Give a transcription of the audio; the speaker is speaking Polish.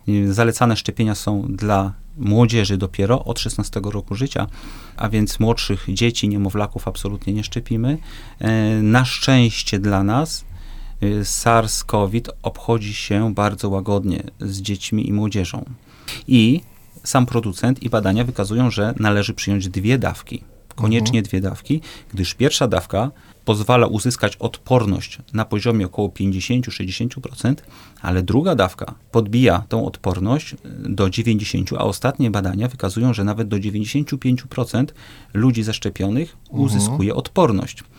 Zalecane szczepienia są dla młodzieży dopiero od 16 roku życia, a więc młodszych dzieci, niemowlaków absolutnie nie szczepimy. Na szczęście dla nas SARS-CoV obchodzi się bardzo łagodnie z dziećmi i młodzieżą. I sam producent i badania wykazują, że należy przyjąć 2 dawki. Koniecznie 2 dawki, gdyż pierwsza dawka pozwala uzyskać odporność na poziomie około 50-60%, ale druga dawka podbija tą odporność do 90%, a ostatnie badania wykazują, że nawet do 95% ludzi zaszczepionych uzyskuje odporność.